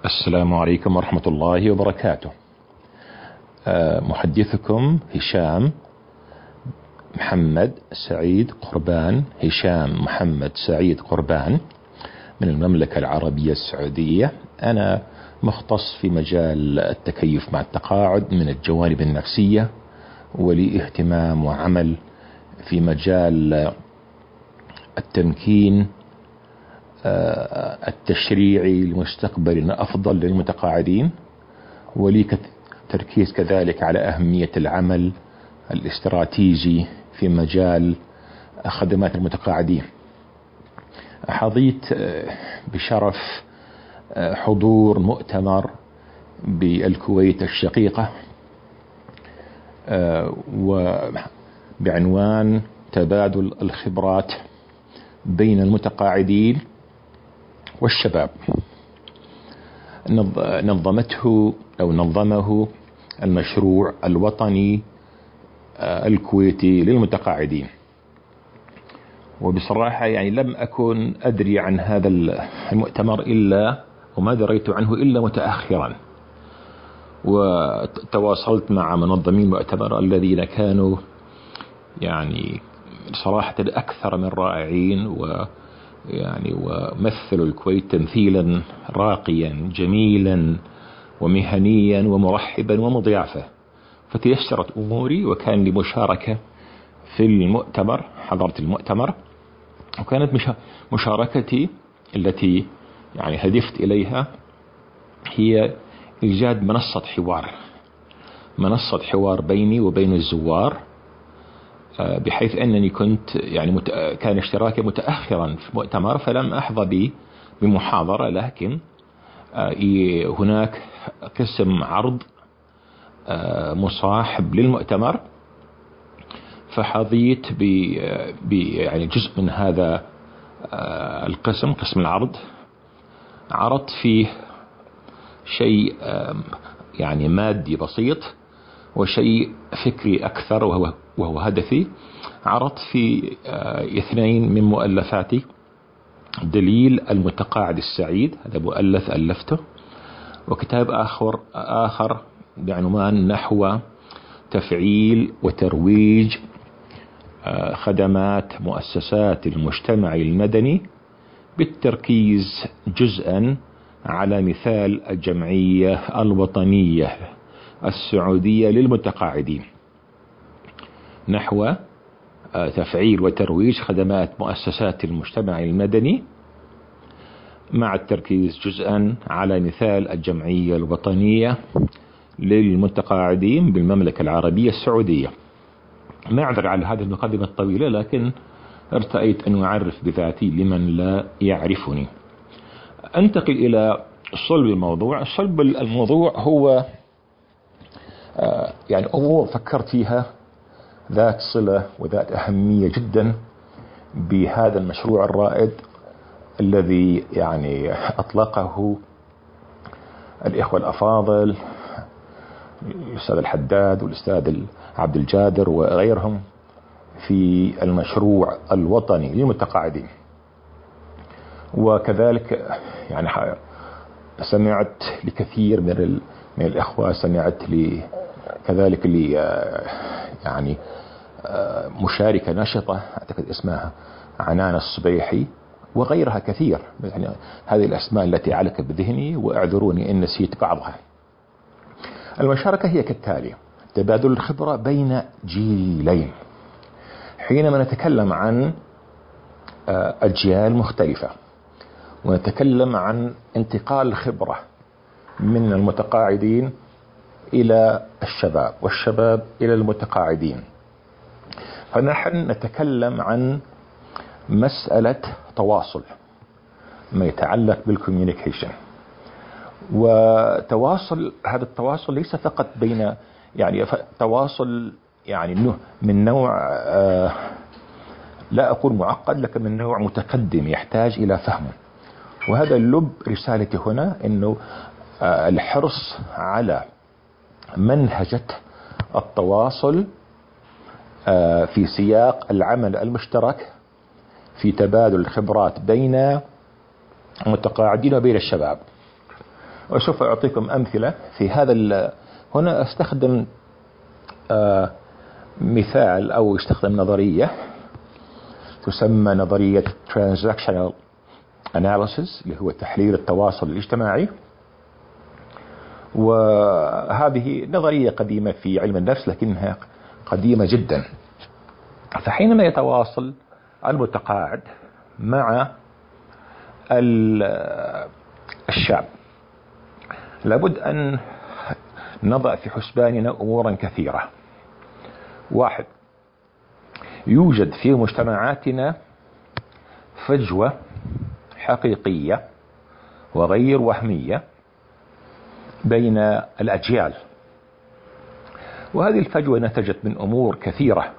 السلام عليكم ورحمة الله وبركاته. محدثكم هشام محمد سعيد قربان، هشام محمد سعيد قربان من المملكة العربية السعودية. أنا مختص في مجال التكيف مع التقاعد من الجوانب النفسية، ولي اهتمام وعمل في مجال التمكين التشريعي لمستقبل أفضل للمتقاعدين، ولي تركيز كذلك على أهمية العمل الاستراتيجي في مجال خدمات المتقاعدين. حظيت بشرف حضور مؤتمر بالكويت الشقيقة وبعنوان تبادل الخبرات بين المتقاعدين والشباب. نظمه المشروع الوطني الكويتي للمتقاعدين. وبصراحة لم أكن أدري عن هذا المؤتمر وما دريت عنه إلا متأخرا، وتواصلت مع منظمين المؤتمر الذين كانوا صراحة أكثر من رائعين، ومثلوا الكويت تمثيلا راقيا جميلا ومهنيا ومرحبا ومضيافة. فتيسرت أموري وكان لي مشاركة في المؤتمر، حضرت المؤتمر، وكانت مشاركتي التي هدفت إليها هي إيجاد منصة حوار بيني وبين الزوار، بحيث أنني كنت كان اشتراكي متأخرا في المؤتمر فلم أحظى بمحاضرة، لكن هناك قسم عرض مصاحب للمؤتمر، فحظيت جزء من هذا القسم، قسم العرض. عرضت فيه شيء مادي بسيط وشيء فكري أكثر، وهو هدفي. عرضت في 2 من مؤلفاتي: دليل المتقاعد السعيد، هذا مؤلف ألفته، وكتاب آخر بعنوان نحو تفعيل وترويج خدمات مؤسسات المجتمع المدني، بالتركيز جزءا على مثال الجمعية الوطنية السعودية للمتقاعدين، نحو تفعيل وترويج خدمات مؤسسات المجتمع المدني مع التركيز جزءا على مثال الجمعية الوطنية للمتقاعدين بالمملكة العربية السعودية. ما أعذر على هذه المقدمة الطويلة، لكن ارتأيت أن أعرف بذاتي لمن لا يعرفني. أنتقل إلى صلب الموضوع. صلب الموضوع هو أمور فكرت فيها ذات صلة وذات أهمية جدا بهذا المشروع الرائد الذي أطلقه الإخوة الأفاضل، الأستاذ الحداد والأستاذ عبد الجادر وغيرهم، في المشروع الوطني للمتقاعدين. وكذلك سمعت لكثير من الإخوة، سمعت لي كذلك مشاركة نشطة أعتقد اسمها عنان الصبيحي وغيرها كثير. هذه الأسماء التي علقت بذهني، واعذروني إن نسيت بعضها. المشاركة هي كالتالي: تبادل الخبرة بين جيلين. حينما نتكلم عن أجيال مختلفة، ونتكلم عن انتقال الخبرة من المتقاعدين إلى الشباب والشباب إلى المتقاعدين، فنحن نتكلم عن مسألة تواصل، ما يتعلق بالكوميونيكيشن. وتواصل، هذا التواصل ليس فقط بين تواصل من نوع لا أقول معقد، لكن من نوع متقدم يحتاج إلى فهم. وهذا اللب رسالتي هنا، إنه الحرص على منهجة التواصل في سياق العمل المشترك في تبادل الخبرات بين المتقاعدين وبين الشباب. وسوف أعطيكم أمثلة في هذا. هنا أستخدم مثال أو استخدم نظرية تسمى نظرية Transactional Analysis، اللي هو تحليل التواصل الاجتماعي. وهذه نظرية قديمة في علم النفس لكنها قديمة جدا. فحينما يتواصل المتقاعد مع الشاب لابد أن نضع في حسباننا أمورا كثيرة. واحد، يوجد في مجتمعاتنا فجوة حقيقية وغير وهمية بين الأجيال، وهذه الفجوة نتجت من أمور كثيرة،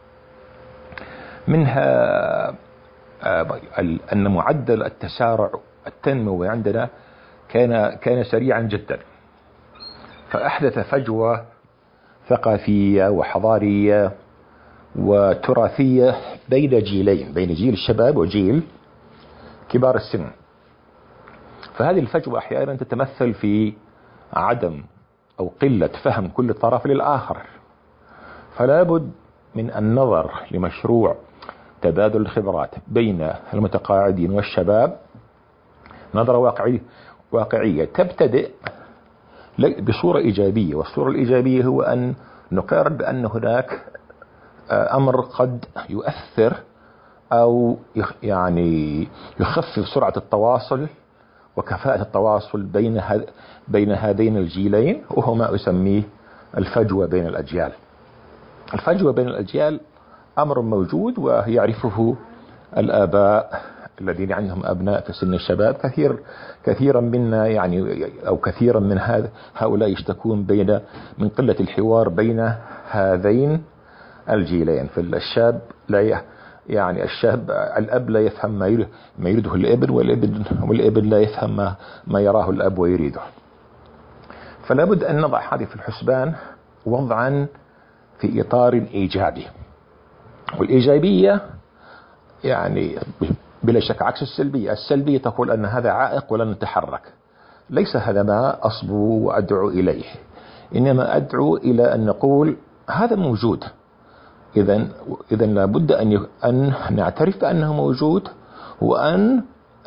منها أن معدل التسارع التنموي عندنا كان سريعا جدا، فأحدث فجوة ثقافية وحضارية وتراثية بين جيلين، بين جيل الشباب وجيل كبار السن. فهذه الفجوة أحيانا تتمثل في عدم أو قلة فهم كل طرف للآخر، فلا بد من النظر لمشروع تبادل الخبرات بين المتقاعدين والشباب نظرة واقعية تبتدئ بصورة إيجابية. والصورة الإيجابية هو أن نقرر بأن هناك أمر قد يؤثر أو يعني يخفف سرعة التواصل وكفاءة التواصل بين هذين الجيلين، وهو ما أسميه الفجوة بين الأجيال. الفجوة بين الأجيال أمر موجود ويعرفه الآباء الذين عندهم أبناء في سن الشباب. كثيرا منا يعني أو كثيرا من هؤلاء يشتكون من قلة الحوار بين هذين الجيلين. فالشاب لا يعني الشاب الأب لا يفهم ما يريده الابن، والابن لا يفهم ما يراه الأب ويريده. فلا بد أن نضع هذه في الحسبان وضعا في إطار إيجابي. والإيجابية يعني بلا شك عكس السلبية. السلبية تقول أن هذا عائق ولن نتحرك. ليس هذا ما أصبو وأدعو إليه، إنما أدعو إلى أن نقول هذا موجود. إذن لابد أن نعترف بأنه موجود، وأن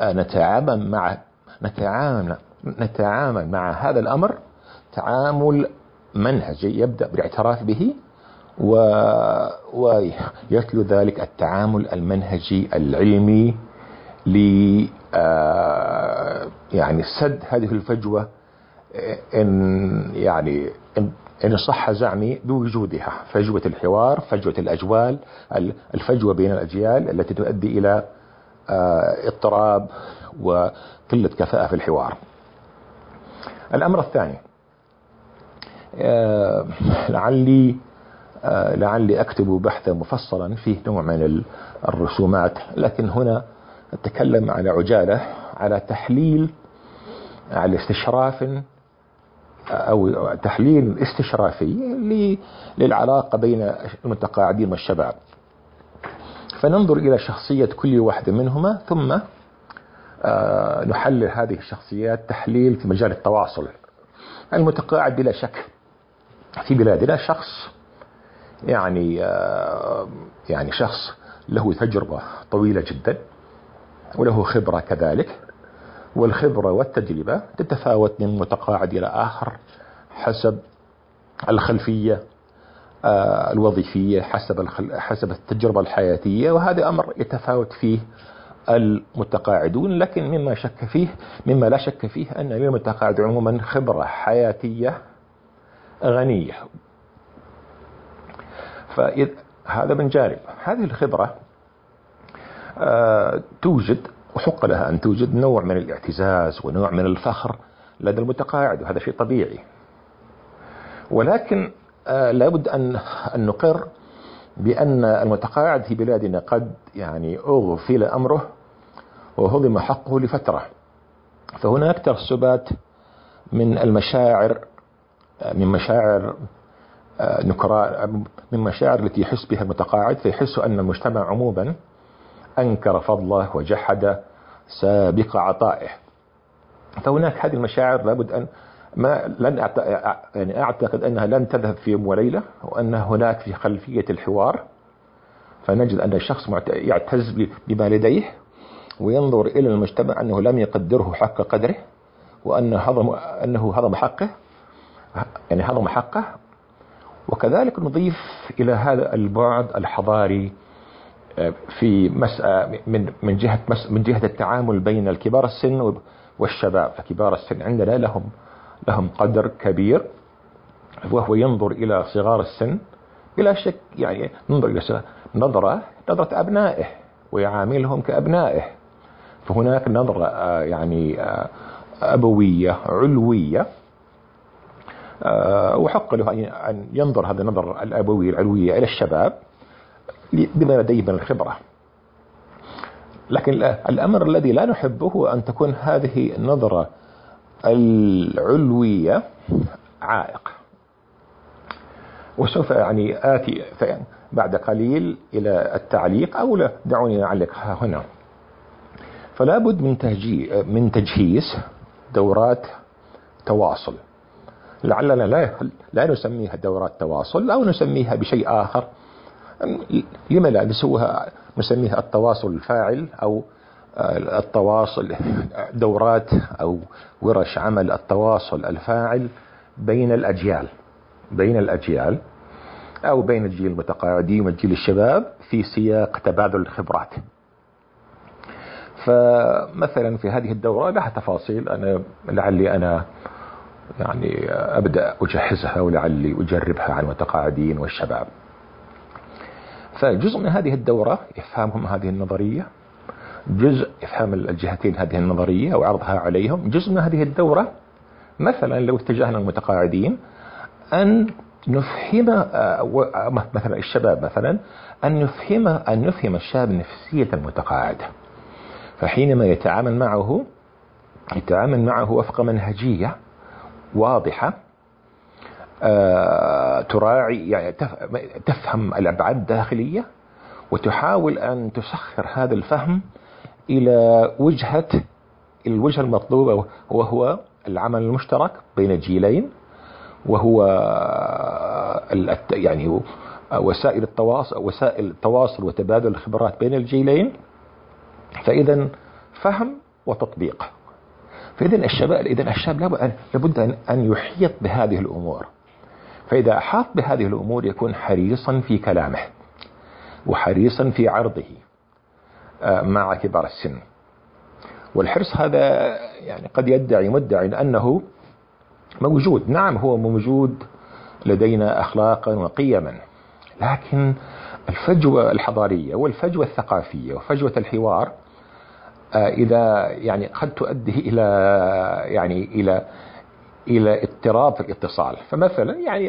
نتعامل مع هذا الأمر تعامل منهجي يبدأ بالاعتراف به، ويتلو ذلك التعامل المنهجي العلمي يعني سد هذه الفجوة إن صح زعمي بوجودها، فجوة الحوار، فجوة الأجوال، الفجوة بين الأجيال التي تؤدي إلى اضطراب وقلة كفاءة في الحوار. الأمر الثاني، لعلي أكتب بحثا مفصلا فيه نوع من الرسومات، لكن هنا أتكلم على عجالة على استشراف أو تحليل استشرافي للعلاقة بين المتقاعدين والشباب. فننظر إلى شخصية كل واحد منهما، ثم نحلل هذه الشخصيات تحليل في مجال التواصل. المتقاعد بلا شك في بلادنا شخص يعني شخص له تجربة طويلة جدا وله خبرة كذلك، والخبرة والتجربة تتفاوت من متقاعد إلى آخر حسب الخلفية الوظيفية، حسب التجربة الحياتية، وهذا أمر يتفاوت فيه المتقاعدون. لكن مما لا شك فيه أن للمتقاعد عموما خبرة حياتية غنية. فهذا من جانب. هذه الخبرة توجد وحق لها أن توجد نوع من الاعتزاز ونوع من الفخر لدى المتقاعد، وهذا شيء طبيعي. ولكن لابد أن نقر بأن المتقاعد في بلادنا قد أغفل أمره وهضم حقه لفترة. فهناك ترسبات من المشاعر، من مشاعر التي يحس بها المتقاعد، فيحس أن المجتمع عموما أنكر فضله وجحد سابق عطائه. فهناك هذه المشاعر لابد أن ما لن يعني أعتقد أنها لن تذهب في يوم وليلة، وأن هناك في خلفية الحوار فنجد أن الشخص يعتز بما لديه وينظر إلى المجتمع أنه لم يقدره حق قدره، وأنه هضم حقه، يعني هضم حقه. وكذلك نضيف إلى هذا البعد الحضاري في من جهة التعامل بين الكبار السن والشباب. فكبار السن عندنا لهم قدر كبير، وهو ينظر إلى صغار السن بلا شك، يعني ينظر إلى نظرة أبنائه ويعاملهم كأبنائه. فهناك نظرة يعني أبوية علوية، وحق له أن ينظر هذا النظر الأبوي العلوية إلى الشباب بما لديه من الخبرة. لكن الأمر الذي لا نحبه هو أن تكون هذه النظرة العلوية عائق. وسوف يعني آتي بعد قليل إلى التعليق، أو لا دعوني أعلق هنا. فلا بد من تجهيز دورات تواصل، لعلنا لا نسميها دورات تواصل أو نسميها بشيء آخر. لما لا نسميها التواصل الفاعل، أو التواصل دورات أو ورش عمل التواصل الفاعل بين الأجيال أو بين الجيل المتقاعدين والجيل الشباب في سياق تبادل الخبرات. فمثلا في هذه الدورة لها تفاصيل، لعلي أنا يعني أبدأ أجهزها ولعلي أجربها على المتقاعدين والشباب. فجزء من هذه الدورة إفهامهم هذه النظرية، جزء إفهام الجهتين هذه النظرية وعرضها عليهم. جزء من هذه الدورة مثلا لو اتجهنا المتقاعدين أن نفهم مثلا الشباب، مثلا أن نفهم الشاب نفسية المتقاعد. فحينما يتعامل معه وفق منهجية واضحة تراعي، يعني تفهم الأبعاد الداخلية، وتحاول أن تسخر هذا الفهم إلى الوجهة المطلوبة، وهو العمل المشترك بين الجيلين، وهو يعني وسائل التواصل وتبادل الخبرات بين الجيلين. فإذا فهم وتطبيق. فإذا الشاب لابد أن يحيط بهذه الأمور. فإذا أحاط بهذه الأمور يكون حريصا في كلامه وحريصا في عرضه مع كبار السن. والحرص هذا يعني قد يدعي مدعي أنه موجود. نعم هو موجود لدينا أخلاقا وقيما، لكن الفجوة الحضارية والفجوة الثقافية وفجوة الحوار إذا يعني قد تؤدي إلى اضطراب في الاتصال. فمثلا يعني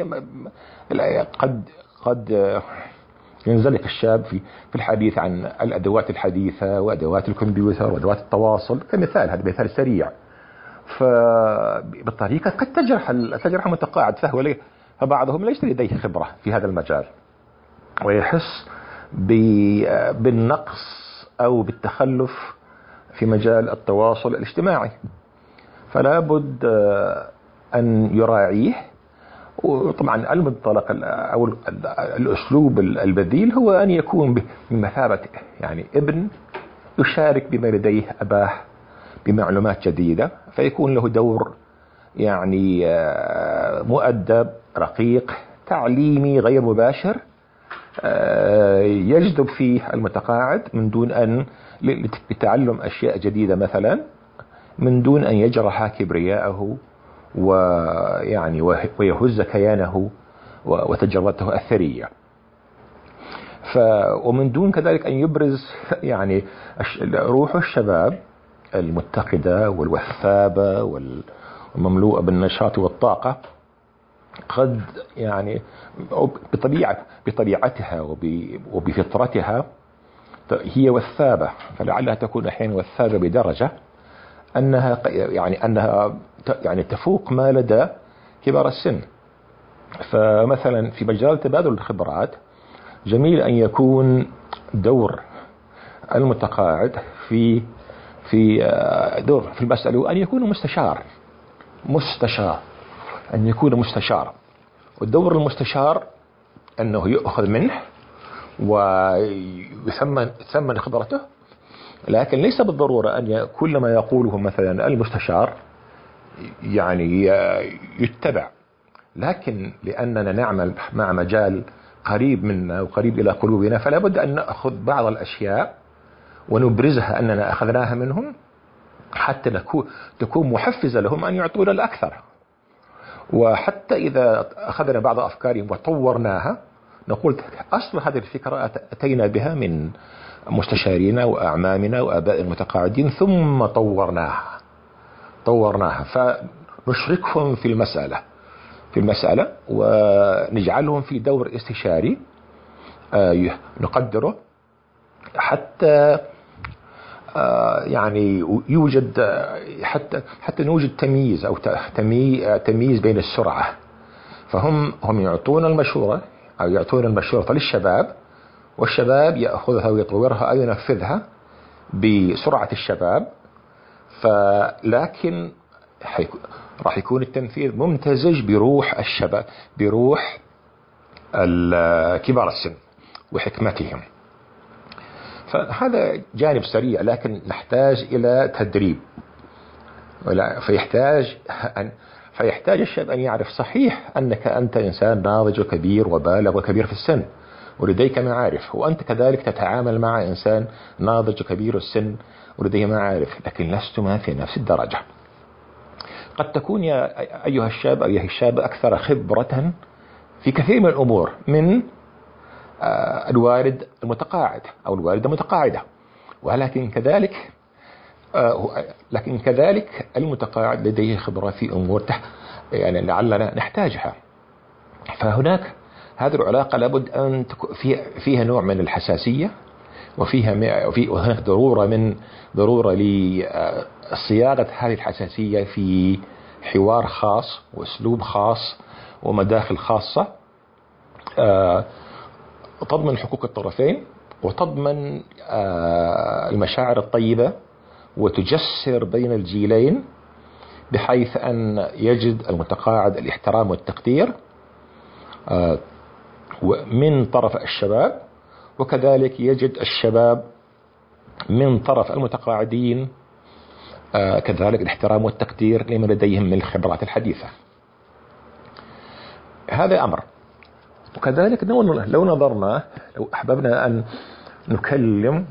قد ينزلق الشاب في الحديث عن الأدوات الحديثة وأدوات الكمبيوتر وأدوات التواصل كمثال، هذا مثال سريع. فبالطريقة قد تجرح متقاعد فبعضهم ليس لديه خبرة في هذا المجال، ويحس بالنقص أو بالتخلف في مجال التواصل الاجتماعي. فلا بد أن يراعيه. وطبعا المنطلق أو الأسلوب البذيل هو أن يكون بمثابة يعني ابن يشارك بما لديه أباه بمعلومات جديدة، فيكون له دور يعني مؤدب رقيق تعليمي غير مباشر، يجذب فيه المتقاعد من دون أن لتعلم أشياء جديدة مثلا، من دون أن يجرح كبرياءه ويعني ويهز كيانه وتجربته الثرية. ومن دون كذلك أن يبرز يعني روح الشباب المتقدة والوثابة والمملوءة بالنشاط والطاقة. قد يعني بطبيعتها وبفطرتها هي وثابة، فلعلها تكون أحيانا وثابة بدرجة أنها يعني تفوق ما لدى كبار السن. فمثلا في مجال تبادل الخبرات جميل أن يكون دور المتقاعد في دور في المسألة أن يكون مستشار، أن يكون مستشار. والدور المستشار أنه يؤخذ منه ويثمن خبرته، لكن ليس بالضرورة أن كل ما يقوله مثلا المستشار يعني يتبع، لكن لأننا نعمل مع مجال قريب منا وقريب إلى قلوبنا، فلا بد أن نأخذ بعض الأشياء ونبرزها أننا أخذناها منهم حتى تكون محفزة لهم أن يعطونا الأكثر. وحتى إذا أخذنا بعض أفكارهم وطورناها نقول أصل هذه الفكرة أتينا بها من مستشارينا وأعمامنا وآباء المتقاعدين، ثم طورناها فنشركهم في المسألة ونجعلهم في دور استشاري نقدره، حتى يعني يوجد حتى نوجد تمييز أو تمييز بين السرعة. فهم يعطون المشورة أو يعطون المشورة للشباب، والشباب يأخذها ويطورها أو ينفذها بسرعة الشباب، لكن راح يكون التنفيذ ممتزج بروح الشباب، بروح كبار السن وحكمتهم. فهذا جانب سريع، لكن نحتاج إلى تدريب. فيحتاج الشاب أن يعرف صحيح أنت إنسان ناضج وكبير وبالغ وكبير في السن ولديك معارف، وأنت كذلك تتعامل مع إنسان ناضج وكبير السن ولديه معارف، لكن لستما في نفس الدرجة. قد تكون يا أيها الشاب أو أيها الشاب أكثر خبرة في كثير من الأمور من الوالد المتقاعد أو الوالدة المتقاعدة، ولكن كذلك المتقاعد لديه خبرة في أمور يعني لعلنا نحتاجها. فهناك هذه العلاقة لابد أن فيها نوع من الحساسية، وهناك ضرورة لصياغة هذه الحساسية في حوار خاص وأسلوب خاص ومداخل خاصة تضمن حقوق الطرفين وتضمن المشاعر الطيبة وتجسر بين الجيلين، بحيث أن يجد المتقاعد الاحترام والتقدير من طرف الشباب، وكذلك يجد الشباب من طرف المتقاعدين كذلك الاحترام والتقدير لما لديهم من الخبرات الحديثة. هذا أمر. وكذلك لو أحببنا أن نكلم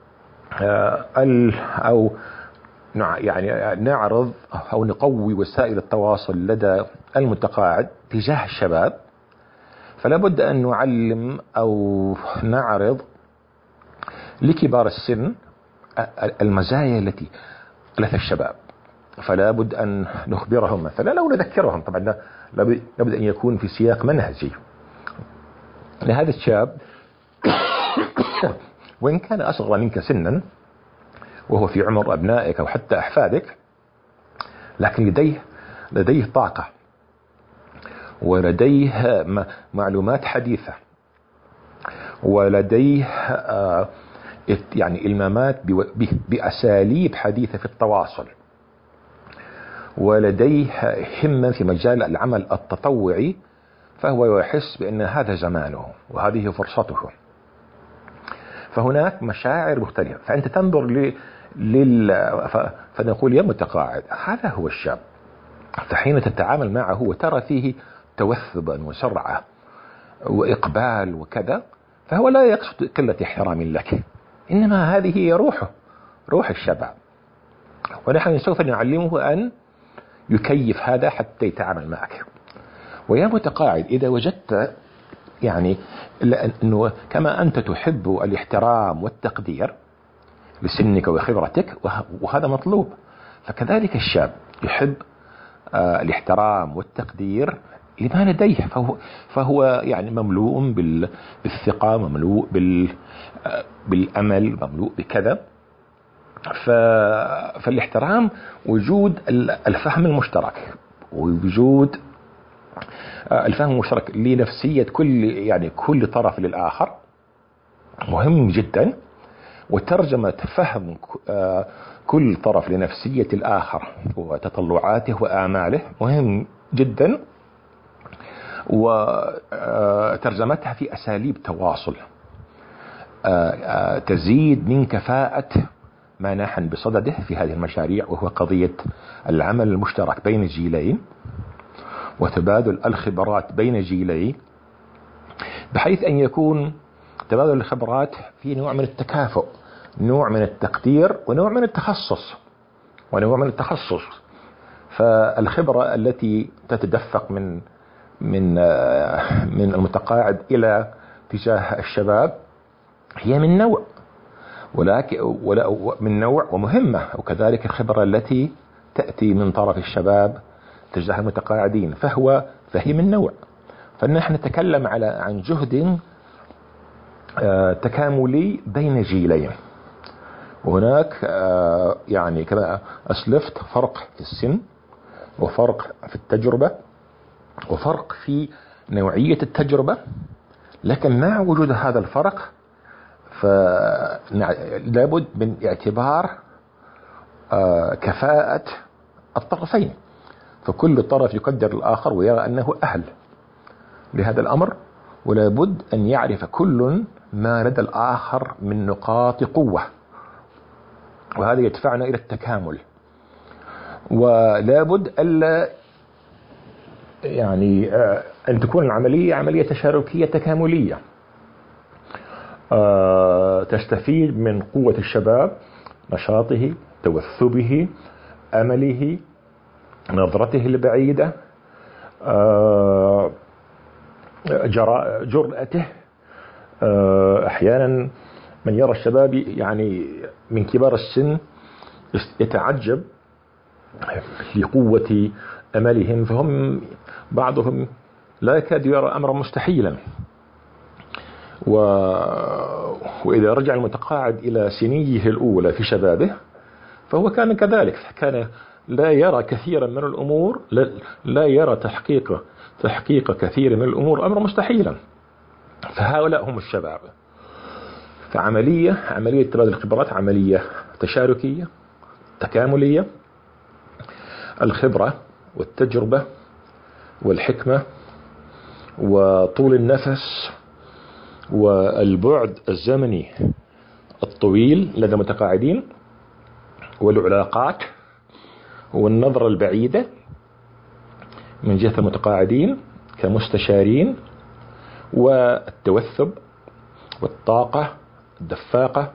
أو يعني نعرض أو نقوي وسائل التواصل لدى المتقاعد تجاه الشباب، فلا بد أن نعلم أو نعرض لكبار السن المزايا التي لدى الشباب. فلا بد أن نخبرهم مثلا أو نذكرهم، طبعا لابد أن يكون في سياق منهجي لهذا الشاب وإن كان أصغر منك سنا وهو في عمر أبنائك أو حتى أحفادك، لكن لديه طاقة ولديه معلومات حديثة ولديه يعني إلمامات بأساليب حديثة في التواصل، ولديه همة في مجال العمل التطوعي، فهو يحس بأن هذا زمانه وهذه فرصته. فهناك مشاعر مختلفة، فأنت تنظر فنقول يا متقاعد هذا هو الشاب، فحين تتعامل معه وترى فيه توثبا وسرعة وإقبال وكذا، فهو لا يقصد قلة احترام لك، إنما هذه هي روح الشباب، ونحن سوف نعلمه أن يكيف هذا حتى يتعامل معك. ويا متقاعد إذا وجدت يعني أنه كما أنت تحب الاحترام والتقدير لسنك وخبرتك وهذا مطلوب، فكذلك الشاب يحب الاحترام والتقدير لما لديه، فهو يعني مملوء بالثقة، مملوء بالأمل، مملوء بكذا. فالاحترام وجود الفهم المشترك، ووجود الفهم المشترك لنفسية كل طرف للآخر مهم جدا، وترجمة فهم كل طرف لنفسية الآخر وتطلعاته وآماله مهم جدا، وترجمتها في أساليب تواصل تزيد من كفاءة ما نحن بصدده في هذه المشاريع، وهو قضية العمل المشترك بين الجيلين وتبادل الخبرات بين الجيلين، بحيث أن يكون تبادل الخبرات في نوع من التكافؤ، نوع من التقدير، ونوع من التخصص. فالخبرة التي تتدفق من المتقاعد إلى تجاه الشباب هي من نوع، من نوع ومهمة، وكذلك الخبرة التي تأتي من طرف الشباب تجاه المتقاعدين فهي من نوع. فنحن نتكلم عن جهد تكاملي بين جيلين. وهناك يعني كما أسلفت فرق في السن، وفرق في التجربة، وفرق في نوعية التجربة، لكن مع وجود هذا الفرق فلابد من اعتبار كفاءة الطرفين، فكل طرف يقدر الآخر ويرى أنه أهل لهذا الأمر، ولابد أن يعرف كل ما لدى الآخر من نقاط قوة، وهذا يدفعنا إلى التكامل. ولابد ألا يعني أن تكون العملية عملية تشاركية تكاملية تستفيد من قوة الشباب، نشاطه، توثبه، أمله، نظرته البعيدة، جرأته. أحيانا من يرى الشباب يعني من كبار السن يتعجب لقوة أملهم، فهم بعضهم لا يكاد يرى أمرا مستحيلا. وإذا رجع المتقاعد إلى سنيه الأولى في شبابه فهو كان كذلك، كان لا يرى كثيرا من الأمور، لا يرى تحقيق كثير من الأمور أمرا مستحيلا. فهؤلاء هم الشباب. فعملية تبادل الخبرات عملية تشاركية تكاملية، الخبرة والتجربة والحكمة وطول النفس والبعد الزمني الطويل لدى المتقاعدين، والعلاقات والنظرة البعيدة من جهة المتقاعدين كمستشارين، والتوثب والطاقة الدفاقة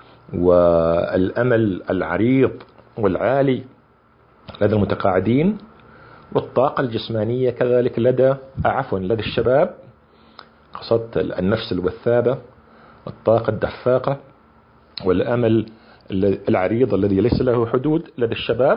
والأمل العريض والعالي لدى المتقاعدين، والطاقة الجسمانية كذلك لدى الشباب، قصدت النفس الوثابة، الطاقة الدفاقة والأمل العريض الذي ليس له حدود لدى الشباب،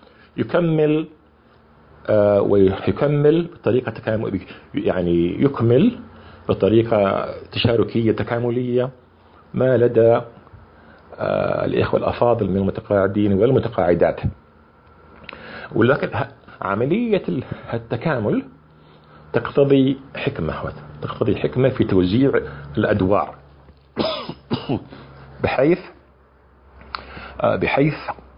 ويكمل بطريقة يعني يكمل بطريقة تشاركية تكاملية ما لدى الإخوة الأفاضل من المتقاعدين والمتقاعدات. ولكن عملية التكامل تقتضي حكمة في توزيع الأدوار بحيث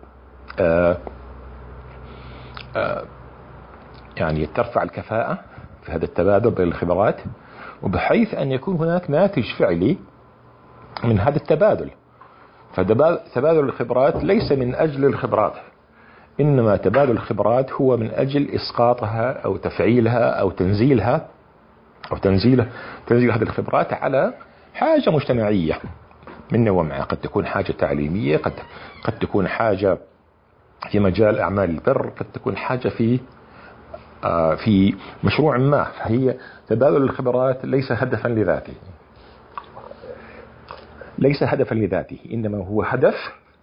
يعني ترفع الكفاءة في هذا التبادل بين الخبرات، وبحيث أن يكون هناك ناتج فعلي من هذا التبادل. فتبادل الخبرات ليس من أجل الخبرات، إنما تبادل الخبرات هو من أجل إسقاطها أو تفعيلها أو تنزيل هذه الخبرات على حاجة مجتمعية من نوع ما. قد تكون حاجة تعليمية، قد تكون حاجة في مجال أعمال البر، قد تكون حاجة في مشروع ما. فهي تبادل الخبرات ليس هدفا لذاته، إنما هو هدف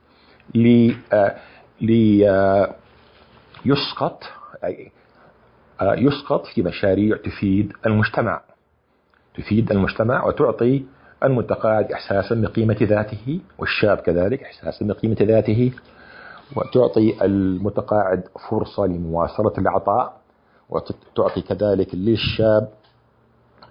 يسقط في مشاريع تفيد المجتمع وتعطي المتقاعد إحساسا بقيمة ذاته، والشاب كذلك إحساسا بقيمة ذاته، وتعطي المتقاعد فرصة لمواصلة العطاء، وتعطي كذلك للشاب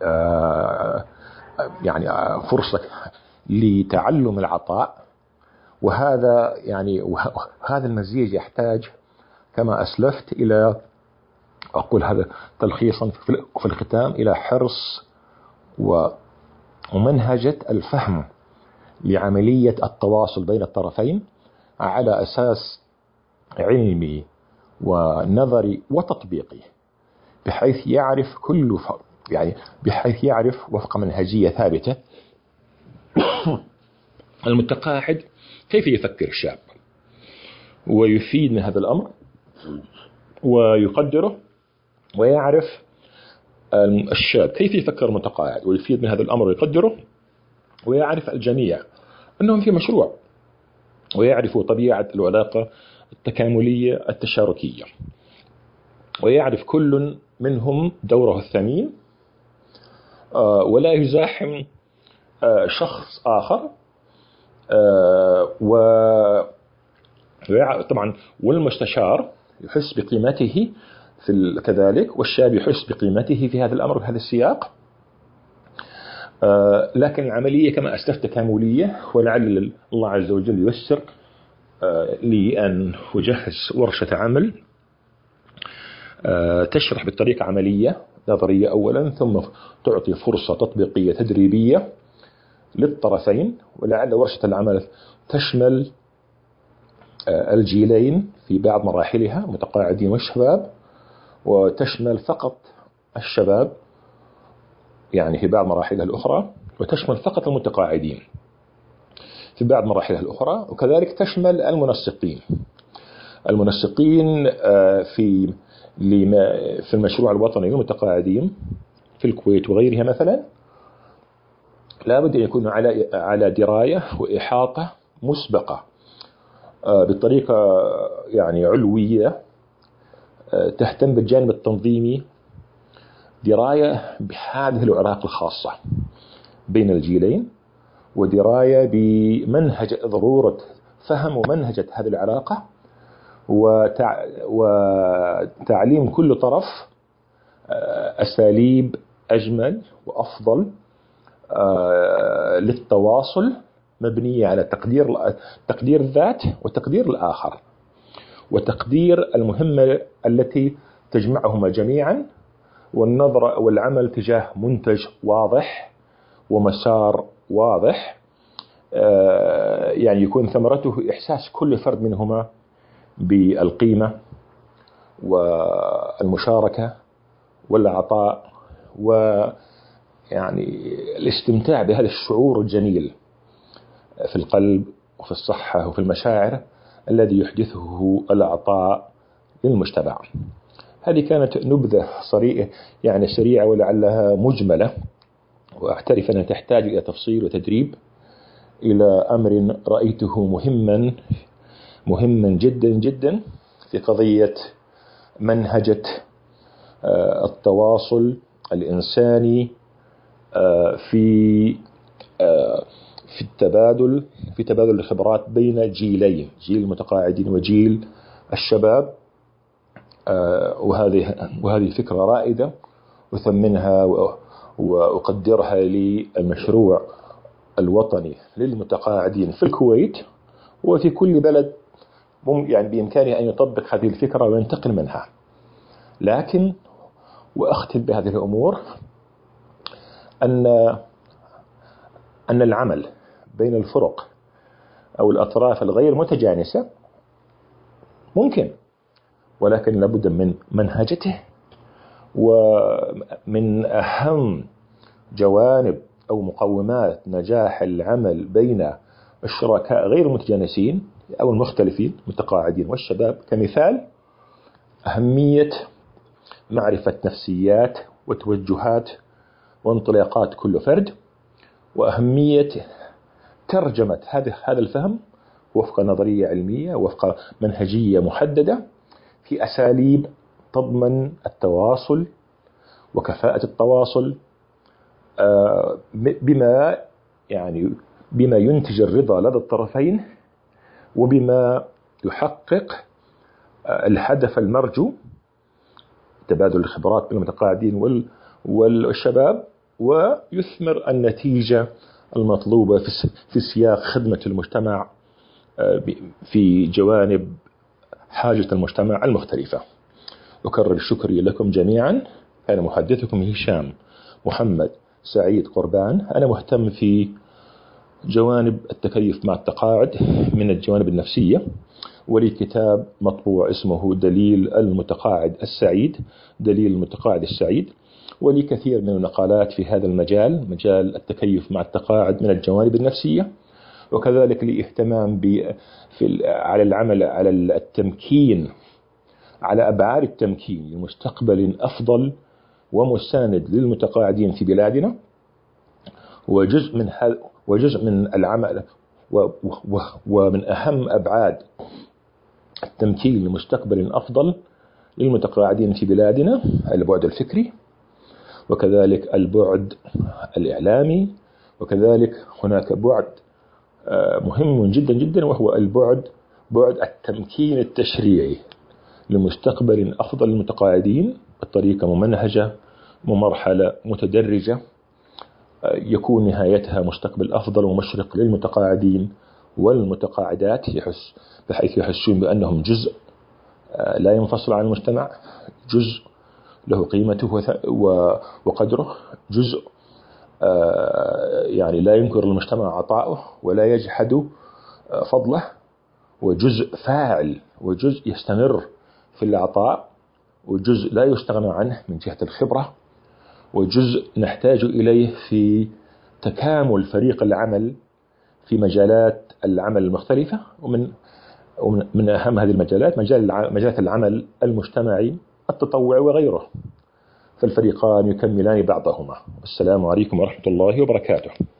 يعني فرصة لتعلم العطاء وهذا يعني وهذا المزيج يحتاج كما أسلفت إلى، أقول هذا تلخيصا في الختام، إلى حرص ومنهجة الفهم لعملية التواصل بين الطرفين على أساس علمي ونظري وتطبيقي، بحيث يعرف بحيث يعرف وفق منهجية ثابتة المتقاعد كيف يفكر الشاب، ويفيد من هذا الأمر ويقدره، ويعرف الشاب كيف يفكر المتقاعد ويفيد من هذا الأمر ويقدره، ويعرف الجميع أنهم في مشروع، ويعرف طبيعة العلاقة التكاملية التشاركية، ويعرف كل منهم دوره الثمين، ولا يزاحم شخص آخر، طبعا والمستشار يحس بقيمته كذلك، والشاب يحس بقيمته في هذا الأمر بهذا السياق. لكن العملية كما أسلفت تكاملية، ولعل الله عز وجل ييسر لي أن أجهز ورشة عمل تشرح بطريقة عملية نظرية أولا، ثم تعطي فرصة تطبيقية تدريبية للطرفين. ولعل ورشة العمل تشمل الجيلين في بعض مراحلها، متقاعدين والشباب، وتشمل فقط الشباب يعني في بعض مراحلها الأخرى، وتشمل فقط المتقاعدين في بعض مراحلها الأخرى، وكذلك تشمل المنسقين في المشروع الوطني للمتقاعدين في الكويت وغيرها مثلا، لا بد أن يكونوا على دراية وإحاطة مسبقة بطريقة يعني علوية، تهتم بالجانب التنظيمي، دراية بهذه العلاقة الخاصة بين الجيلين، ودراية بمنهج ضرورة فهم ومنهجة هذه العلاقة، وتعليم كل طرف أساليب أجمل وأفضل للتواصل، مبنية على تقدير الذات وتقدير الآخر، وتقدير المهمة التي تجمعهما جميعا، والنظر والعمل تجاه منتج واضح ومسار واضح، يعني يكون ثمرته إحساس كل فرد منهما بالقيمة والمشاركة والعطاء، ويعني الاستمتاع بهذا الشعور الجميل في القلب وفي الصحة وفي المشاعر الذي يحدثه العطاء للمجتمع. هذه كانت نبذة سريعة ولعلها مجملة، وأعترف أنها تحتاج إلى تفصيل وتدريب، إلى أمر رأيته مهما جدا جدا في قضية منهجة التواصل الإنساني في تبادل الخبرات بين جيلين، جيل المتقاعدين وجيل الشباب. وهذه فكرة رائدة أثمنها وأقدرها للمشروع الوطني للمتقاعدين في الكويت وفي كل بلد يعني بإمكانه أن يطبق هذه الفكرة وينتقل منها. لكن وأختم بهذه الأمور أن العمل بين الفرق أو الأطراف الغير متجانسة ممكن، ولكن لابد من منهجته. ومن أهم جوانب أو مقومات نجاح العمل بين الشركاء غير المتجانسين أو المختلفين المتقاعدين والشباب كمثال أهمية معرفة نفسيات وتوجهات وانطلاقات كل فرد، وأهمية ترجمة هذا الفهم وفق نظرية علمية وفق منهجية محددة في أساليب تضمن التواصل وكفاءة التواصل بما ينتج الرضا لدى الطرفين، وبما يحقق الهدف المرجو تبادل الخبرات بين المتقاعدين والشباب، ويثمر النتيجة المطلوبة في سياق خدمة المجتمع في جوانب حاجة المجتمع المختلفة. أكرر شكري لكم جميعا. أنا محدثكم هشام محمد سعيد قربان. أنا مهتم في جوانب التكيف مع التقاعد من الجوانب النفسية، ولي كتاب مطبوع اسمه دليل المتقاعد السعيد، دليل المتقاعد السعيد، ولي كثير من المقالات في هذا المجال، مجال التكيف مع التقاعد من الجوانب النفسية. وكذلك لي اهتمام على العمل على التمكين، على أبعاد التمكين لمستقبل أفضل ومساند للمتقاعدين في بلادنا. وجزء من العمل ومن أهم أبعاد التمكين لمستقبل أفضل للمتقاعدين في بلادنا البعد الفكري، وكذلك البعد الإعلامي، وكذلك هناك بعد مهم جدا جدا، وهو بعد التمكين التشريعي لمستقبل أفضل للمتقاعدين بطريقة ممنهجة ممرحلة متدرجة، يكون نهايتها مستقبل أفضل ومشرق للمتقاعدين والمتقاعدات، بحيث يحسون بأنهم جزء لا ينفصل عن المجتمع، جزء له قيمته وقدره، جزء يعني لا ينكر المجتمع عطاؤه ولا يجحد فضله، وجزء فاعل، وجزء يستمر في العطاء، وجزء لا يستغنى عنه من جهة الخبرة، وجزء نحتاج إليه في تكامل فريق العمل في مجالات العمل المختلفة. ومن أهم هذه المجالات مجالات العمل المجتمعي التطوعي وغيره، فالفريقان يكملان بعضهما. السلام عليكم ورحمة الله وبركاته.